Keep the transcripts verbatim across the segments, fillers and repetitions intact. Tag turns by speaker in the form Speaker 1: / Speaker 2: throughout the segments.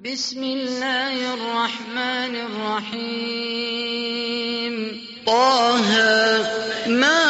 Speaker 1: بسم الله الرحمن الرحيم طه ما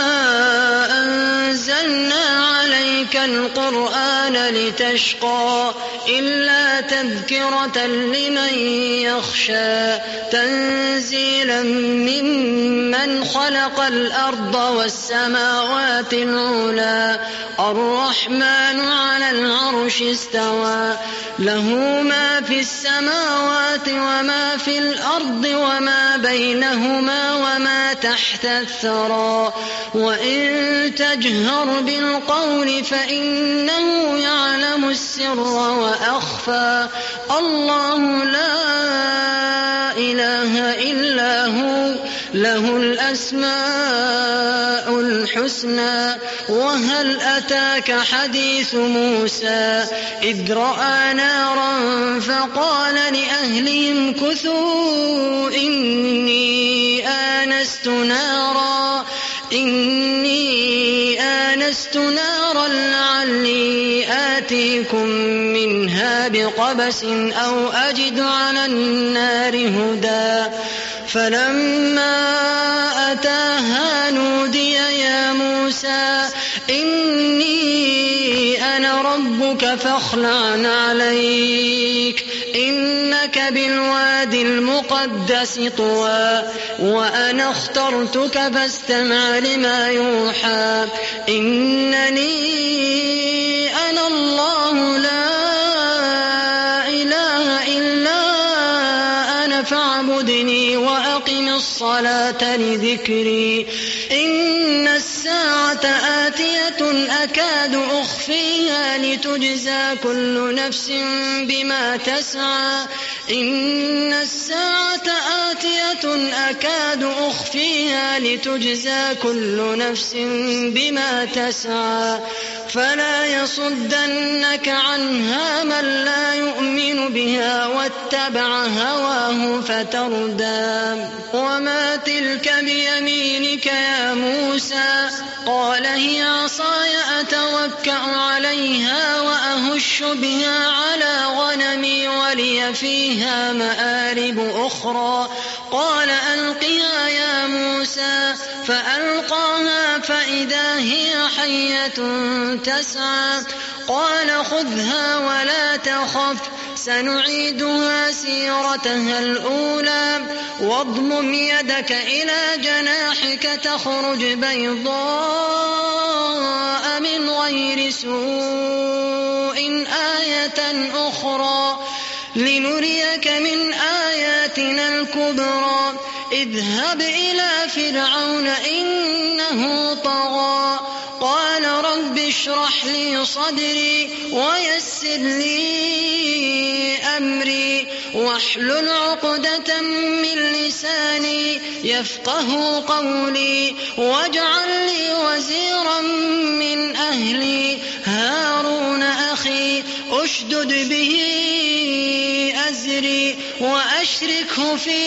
Speaker 1: أنزلنا عليك القرآن لتشقى إلا تذكرة لمن يخشى تنزيلا ممن خلق الأرض والسماوات العلى الرحمن على العرش استوى له ما في السماوات وما في الأرض وما بينهما وما تحت الثرى وإن تجهر بالقول فإنه يعلم السر وأخفى الله لا إله إلا هو له الأسماء الحسنى وهل أتاك حديث موسى إذ رأى نارا فقال لأهلهم كثوا إني آنست نارا إني آنست نارا لعلي آتيكم منها بقبس أو أجد على النار هدى فلما أتاها نودي يا موسى إني أنا ربك فاخلع عليك إنك بالوادي المقدس طوى وأنا اخترتك فاستمع لما يوحى إنني أنا الله لا إله إلا أنا فاعبدني وأقم الصلاة لذكري إن الساعة آتية أكاد أخفيها لتجزى كل نفس بما تسعى إن الساعة آتية أكاد أخفيها لتجزى كل نفس بما تسعى فلا يصدنك عنها من لا يؤمن بها واتبع هواه فتردى وما تلك بيمينك يا موسى قال هي عصاي أتوكأ عليها وأهش بها على غنمي ولي فيها مآرب أخرى قال ألقها يا موسى فألقاها فإذا هي حية تسعى قال خذها ولا تخف سنعيدها سيرتها الأولى واضمم يدك إلى جناحك تخرج بيضاء من غير سوء آية أخرى لنريك من آياتنا الكبرى اذهب إلى فرعون إنه طغى قال رب اشرح لي صدري ويسر لي أمري واحلل عقدة من لساني يفقه قولي واجعل لي وزيرا من أهلي هارون أخي أشدد به أزري وأشركه في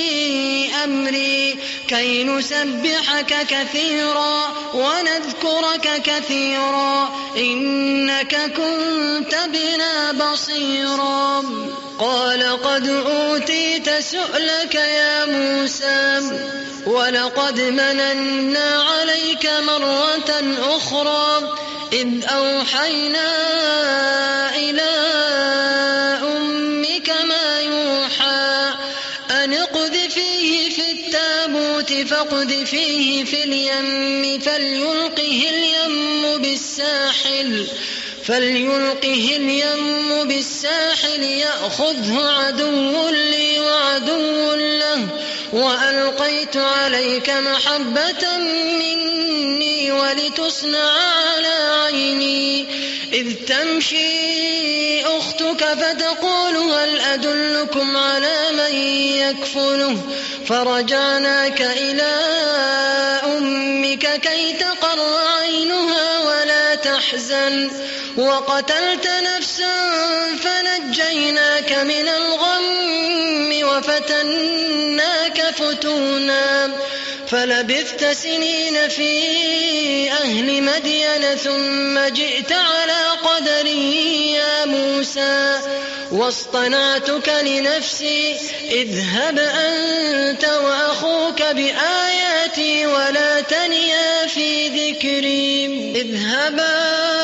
Speaker 1: أمري كي نسبحك كثيرا ونذكرك كثيرا إنك كنت بنا بصيرا قال قد أوتيت سؤلك يا موسى ولقد مننا عليك مرة أخرى إذ أوحينا إلى أمك ما يوحى أن اقذفيه في التابوت فاقذفيه في اليم فليلقه اليم بالساحل فليلقه اليم بالساحل يأخذه عدو لي وعدو له وألقيت عليك محبة مني ولتصنع على عيني إذ تمشي أختك فتقول هل أدلكم على من يكفله فرجعناك إلى أمك كي تقر عينها ولا تحزن وقتلت نفسا فنجيناك من الغم وفتناك فتونا فلبثت سنين في أهل مدين ثم جئت على قدري يا موسى واصطنعتك لنفسي اذهب أنت وأخوك بآياتي ولا تنيا في ذكري اذهبا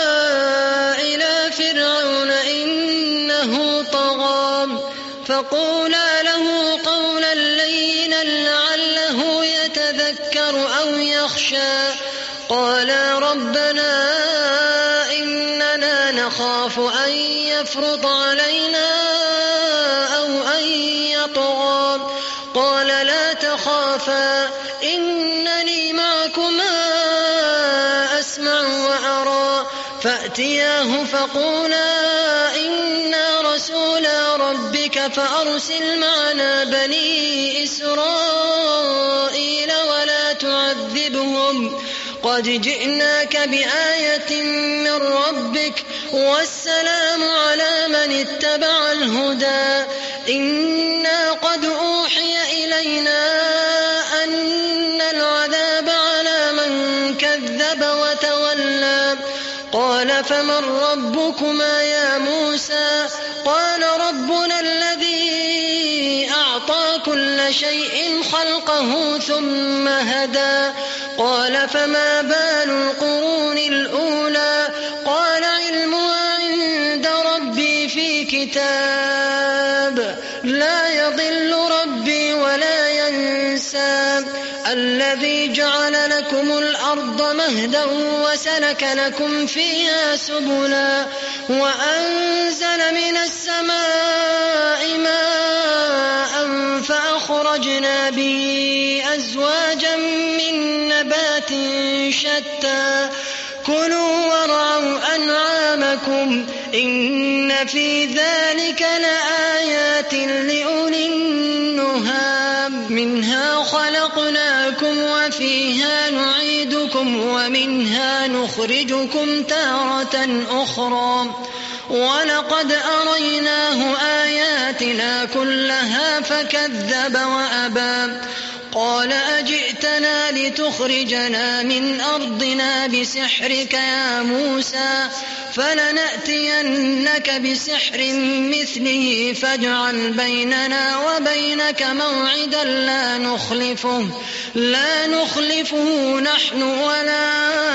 Speaker 1: إلى فرعون إنه طغى فقولا له قولا لينا لعله يتذكر أو يخشى قالا ربنا إننا نخاف أن يفرط علينا أو أن يطغى قال لا تخافا إنني معكما أسمع وأرى فأتياه فقولا إنا رسولا ربك فأرسل معنا بني إسرائيل ولا تعذبهم قد جئناك بآية من ربك والسلام على من اتبع الهدى إنا قد أوحي إلينا أن العذاب على من كذب وتولى قال فمن ربكما يا موسى قال ربنا الذي أعطى كل شيء خلقه ثم هدى قال فما بال القرون الأولى قال علمها عند ربي في كتاب لا يضل ربي ولا ينسى الذي جعل لكم الأرض مهدا وسلك لكم فيها سبلا وأنزل من السماء ماء فأخرجنا به أزواجا من نبات شتى كلوا وارعوا أنعامكم إن في ذلك لآيات لأولي النهى منها خلقناكم وفيها نعيدكم ومنها نخرجكم تارة أخرى ولقد أريناه آياتنا كلها فكذب وأبى قال أجئتنا لتخرجنا من أرضنا بسحرك يا موسى فلنأتينك بسحر مثله فاجعل بيننا وبينك موعدا لا نخلفه لا نخلفه نحن ولا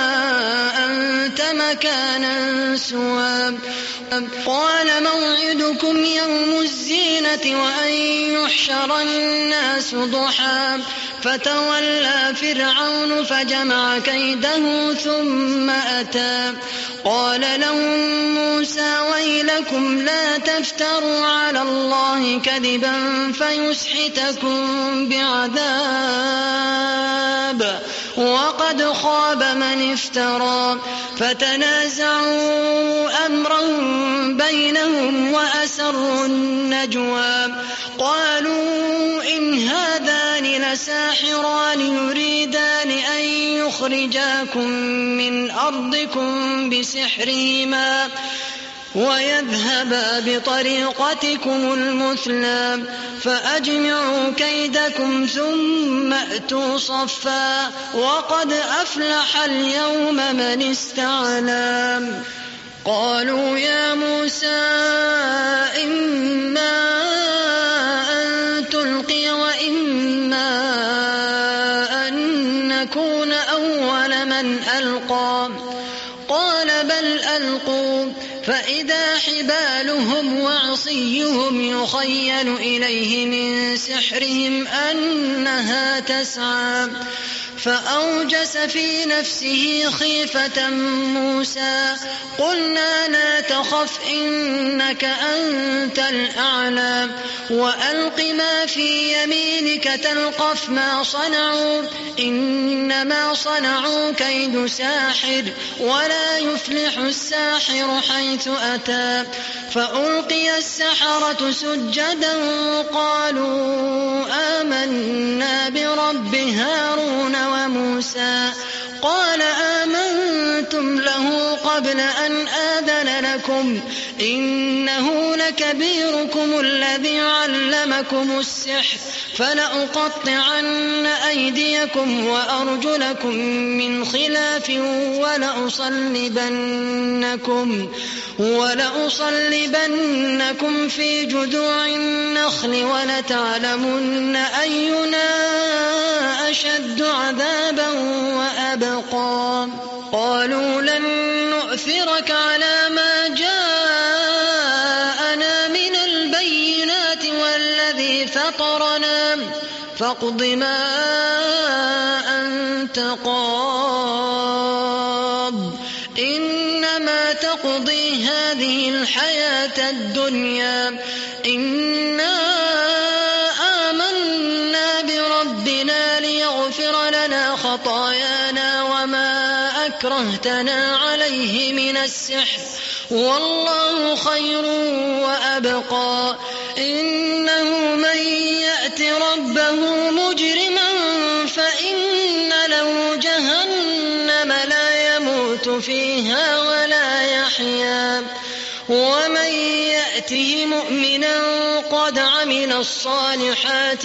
Speaker 1: أنت مكانا سوى قال موعدكم يوم الزينة وأن يحشر الناس ضحى فتولى فرعون فجمع كيده ثم أتى قال لهم موسى ويلكم لا تفتروا على الله كذبا فيسحتكم بعذاب وقد خاب من افترى فتنازعوا أمرهم بينهم وأسروا النجوى قالوا إن هذان لساحران يريدان أن يخرجاكم من أرضكم بسحرهما ويذهبا بطريقتكم المثلى فأجمعوا كيدكم ثم أتوا صفا وقد أفلح اليوم من استعلى قالوا يا موسى إما أن تلقي وإما أن نكون أول من ألقى قال بل ألقوا فإذا حبالهم وعصيهم يخيل إليه من سحرهم أنها تسعى فأوجس في نفسه خيفة موسى قلنا لا تخف إنك أنت الأعلى وألق ما في يمينك تلقف ما صنعوا إنما صنعوا كيد ساحر ولا يفلح الساحر حيث أتى فألقي السحرة سجدا قالوا آمنا برب هارون وموسى قال آمنتم له قبل أن آذن لكم إنه لكبيركم الذي علمكم السحر فلأقطعن أيديكم وأرجلكم من خلاف ولأصلبنكم, ولأصلبنكم في جذوع النخل ولتعلمن أينا أشد عذابا وأبقى. قالوا لن نؤثرك على ما جاءنا من البينات والذي فطرنا فاقض ما أنت قاض إنما تقضي هذه الحياة الدنيا إنا آمنا بربنا ليغفر لنا خطايانا وما أكرهتنا عليه من السحر والله خير وأبقى. إنه من يأت ربه مجرما فإن له جهنم لا يموت فيها ولا يحيا ومن يأته مؤمنا قد عمل الصالحات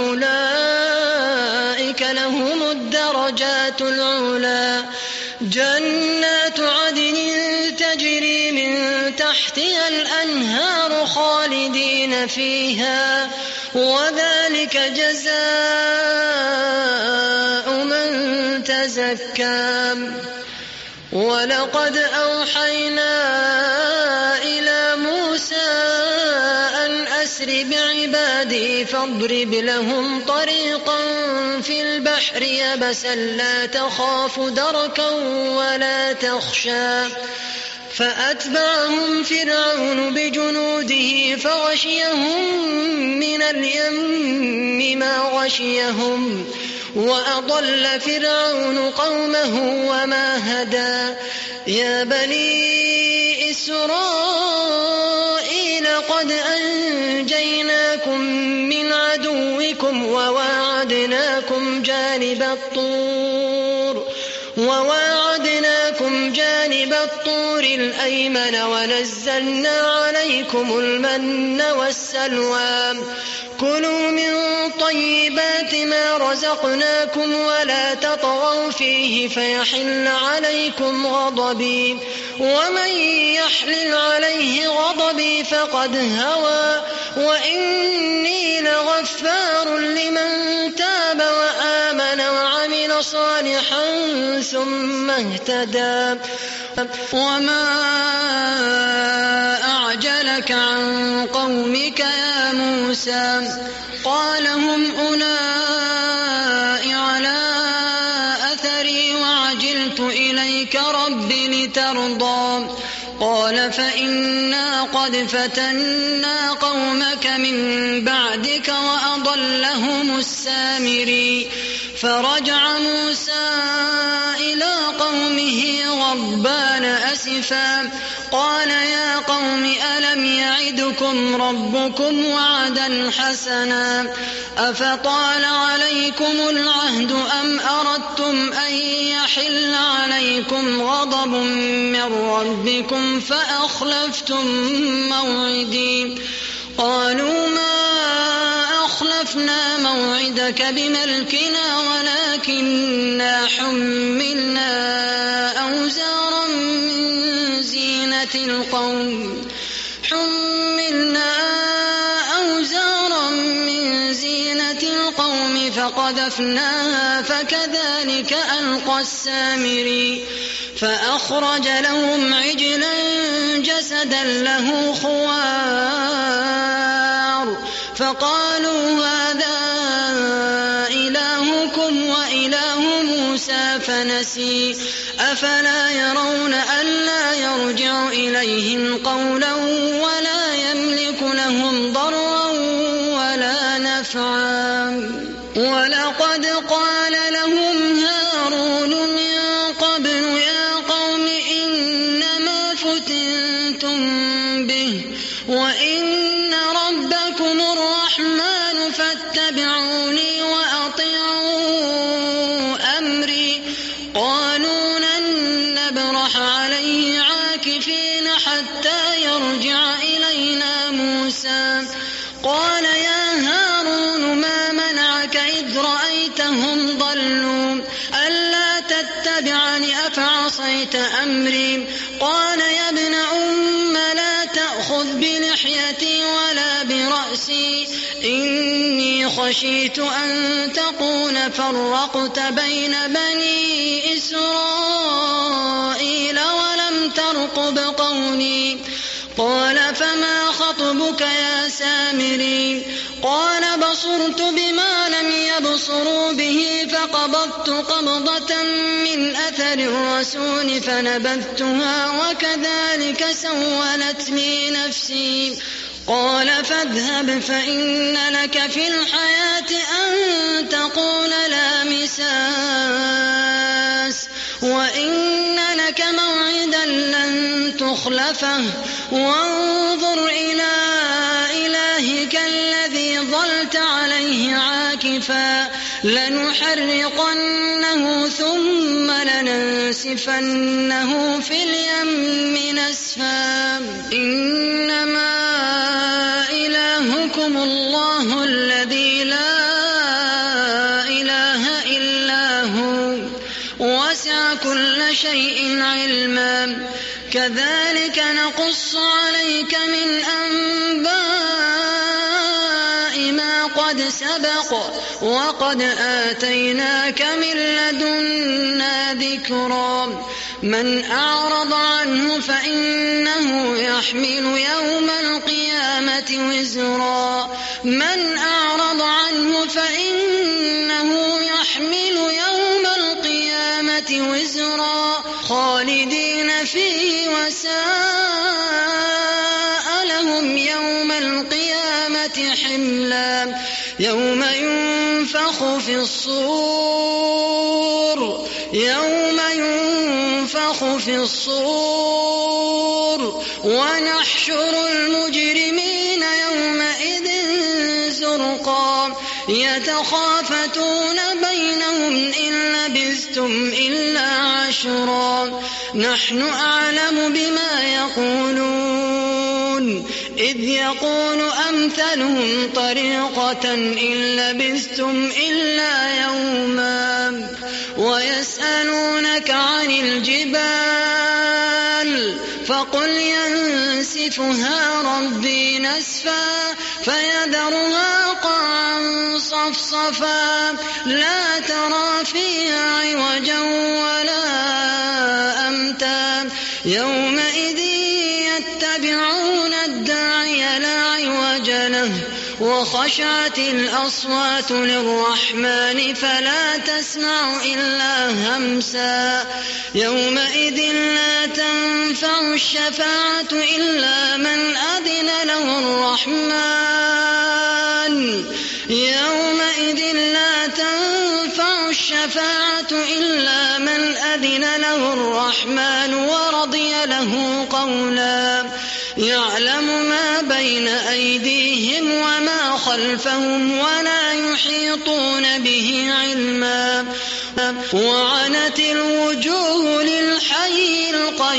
Speaker 1: فأولئك لهم الدرجات العلى جنات عدن تجري من تحتها الأنهار خالدين فيها وذلك جزاء من تزكى. ولقد أوحينا إلى موسى أن أسر بعبادي فاضرب لهم طريقا في البحر يبسا لا تخاف دركا ولا تخشى فأتبعهم فرعون بجنوده فغشيهم من اليم ما غشيهم وأضل فرعون قومه وما هدى. يا بني إسرائيل قد أنجيناكم من عدوكم وواعدناكم جانب الطور وواعدناكم جانب الطور الأيمن ونزلنا عليكم المن والسلوى كلوا من طيبات ما رزقناكم ولا تطغوا فيه فيحل عليكم غضبي ومن يحلل عليه غضبي فقد هوى وإني لغفار لمن تاب وآمن وعمل صالحا ثم اهتدى. وما أعجلك عن قومك يا موسى قال هم أولئك على أثري وعجلت إليك رب لترضى. قال فإنا قد فتنا قومك من بعدك وأضلهم السامري. فرجع موسى إلى قومه غضبان أسفا قال يا قوم ألم يعدكم ربكم وعدا حسنا أفطال عليكم العهد أم أردتم أن يحل عليكم غضب من ربكم فأخلفتم موعدي. قالوا ما أخلفنا موعدك بملكنا ولكننا حملنا أوزارا من زينة القوم حملنا أوزارا من زينة القوم فقذفناها فكذلك ألقى السامري. فأخرج لهم عجلا جسدا له خوار فقالوا هذا إلهكم وإله موسى فنسي. أفلا يرون ألا يرجع إليهم قولا ولا يملك لهم ضرا ولا نفعا. ولقد قال لهم هارون من قبل يا قوم إنما فتنتم به وإن ربكم الرحمن فاتبعوني وأطيعوا أمري. قالوا لن نبرح عليه عاكفين حتى يرجع قال يا هارون ما منعك إذ رأيتهم ضلوا ألا تتبعني أفعصيت أمري قال يا ابن أم لا تأخذ بلحيتي ولا برأسي إني خشيت أن تقول فرقت بين بني إسرائيل ولم ترقب قولي قال فما خطبك يا سامري قال بصرت بما لم يبصروا به فقبضت قبضة من أثر الرسول فنبذتها وكذلك سولت لي نفسي قال فاذهب فإن لك في الحياة أن تقول لا مساس وإن لك موعدا لن تخلفه وانظر إلى إلهك الذي ظلت عليه عاكفا لنحرقنه ثم لننسفنه في اليم نسفا إنما إلهكم الله الذي لا إله إلا هو وسع كل شيء علما كذلك نقص عليك من أنباء ما قد سبق وقد آتيناك من لدنا ذكرا من أعرض عنه فإنه يحمل يوم القيامة وزرا من أعرض عنه فإنه يحمل يوم القيامة وزرا خالدين فيه وساء لهم يوم القيامة حملا يوم ينفخ في الصور يوم ينفخ في الصور ونحشر المجرمين يومئذ زرقا يتخافتون بينهم إن لبثتم إلا عشرا نحن أعلم بما يقولون إذ يقول أمثلهم طريقة إن لبثتم إلا يوما ويسألونك عن الجبال فقل ينسفها ربي نسفا فيذرها قاعا صفصفا لا ترى فيها عوجا ولا أمتا يومئذ يتبعون الداعي لا عوج له وخشعت الأصوات للرحمن فلا تسمع إلا همسا يومئذ لا تنفع الشفاعة إلا من أذن له الرحمن يومئذ لا تنفع الشفاعة إلا من أذن له الرحمن ورضي له قولا يعلم ما بين أيديهم وما خلفهم ولا يحيطون به علما وعنت الوجوه للحي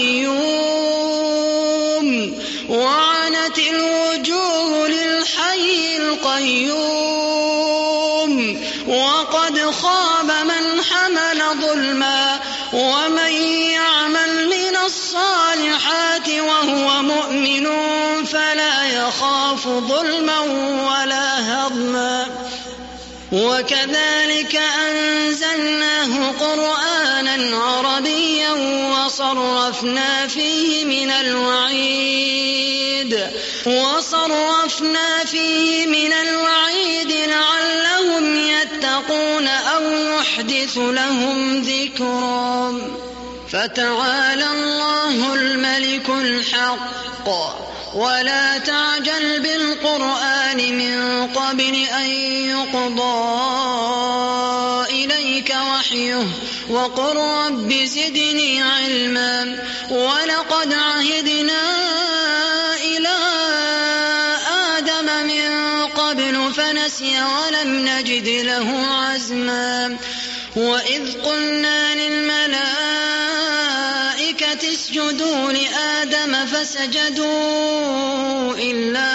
Speaker 1: القيوم وعنت الوجوه للحي القيوم وقد خاب من حمل ظلما ومن يعمل من الصالحات وهو مؤمن فلا يخاف ظلما ولا هضما وكذلك أنزلناه قرآنا عربيا وصرفنا فيه من الوعيد وصرفنا فيه من الوعيد لعلهم يتقون أو يحدث لهم ذكرا فتعالى الله الملك الحق ولا تعجل بالقرآن من قبل أن يقضى إليك وحيه وقل رب زدني علما ولقد عهدنا إلى آدم من قبل فنسي ولم نجد له عزما وإذ قلنا للملائكة الملائكة اسجدوا لآدم فسجدوا إلا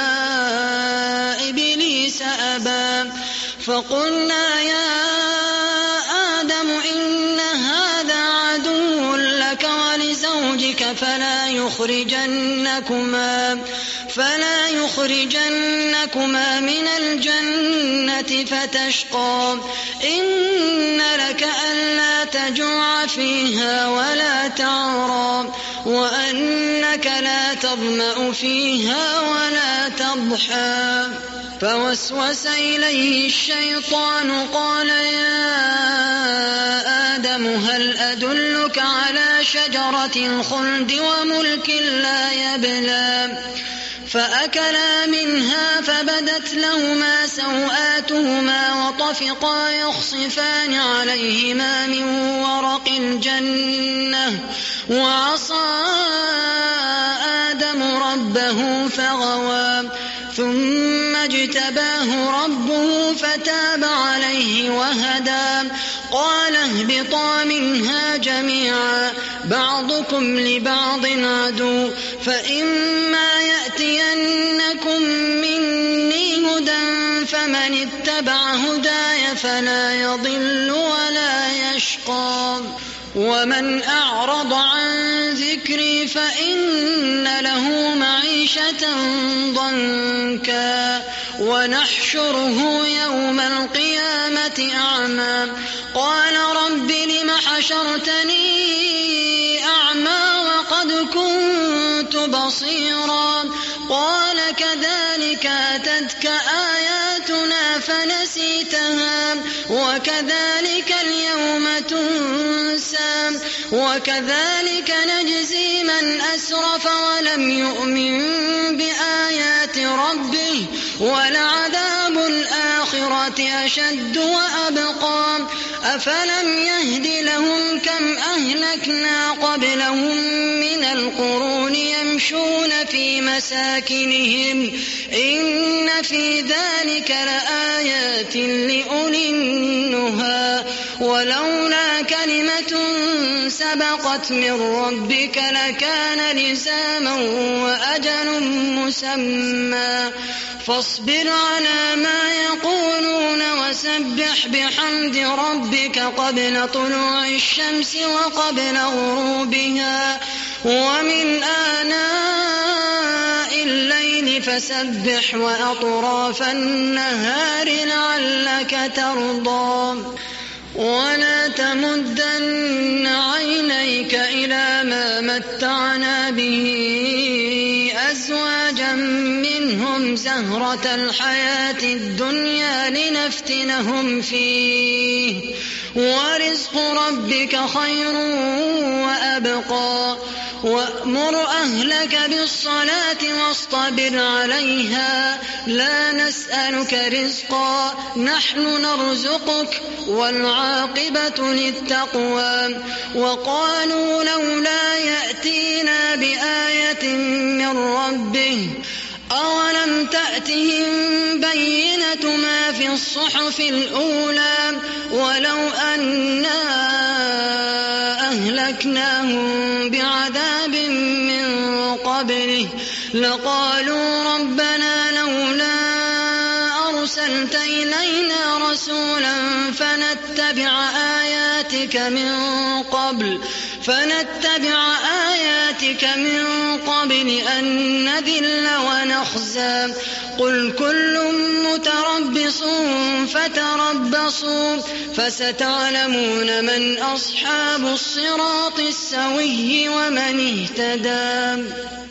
Speaker 1: إبليس أبى فقلنا يا آدم إن هذا عدو لك ولزوجك فلا يخرجنكما فلا يخرجنكما من الجنة فتشقى إن لك ألا تجوع فيها ولا تعرى وأنك لا تظمأ فيها ولا تضحى فوسوس إليه الشيطان قال يا آدم هل أدلك على شجرة الخلد وملك لا يبلى فأكلا منها فبدت لهما سوآتهما وطفقا يخصفان عليهما من ورق الجنة وعصى آدم ربه فغوى ثم اجتباه ربه فتاب عليه وهدى قال اهبطا منها جميعا بعضكم لبعض عدو فإما يأتينكم مني هدى فمن اتبع هداي فلا يضل ولا يشقى ومن أعرض عن ذكري فإن له معيشة ضنكا ونحشره يوم القيامة أعمى قال رب لم حشرتني أعمى وقد كنت بصيرا قال كذلك أتتك آياتنا فنسيتها وكذلك اليوم تنسى وكذلك نجزي من أسرف ولم يؤمن بآيات ربه ولعذاب الآخرة أشد وأبقى أفلم يهد لهم كم أهلكنا قبلهم من القرون يمشون في مساكنهم إن في ذلك لآيات لأولي النهى ولولا كلمة سبقت من ربك لكان لزاما وأجل مسمى فاصبر على ما يقولون وسبح بحمد ربك قبل طلوع الشمس وقبل غروبها ومن آناء الليل فسبح وأطراف النهار لعلك ترضى ولا تمدن عينيك إلى ما متعنا به أزواجا منهم زهرة الحياة الدنيا لنفتنهم فيه ورزق ربك خير وأبقى وأمر أهلك بالصلاة واصطبر عليها لا نسألك رزقا نحن نرزقك والعاقبة للتقوى وقالوا لولا يأتينا بآية من ربه أولم تأتهم بينة ما في الصحف الأولى ولو أنا أهلكناهم بعذاب من قبله لقالوا ربنا لولا أرسلت إلينا رسولا فنتبع آياتك من قبل فنتبع آياتك من قبل أن نذل ونخزى قل كل متربص فتربصوا فستعلمون من أصحاب الصراط السوي ومن اهتدى.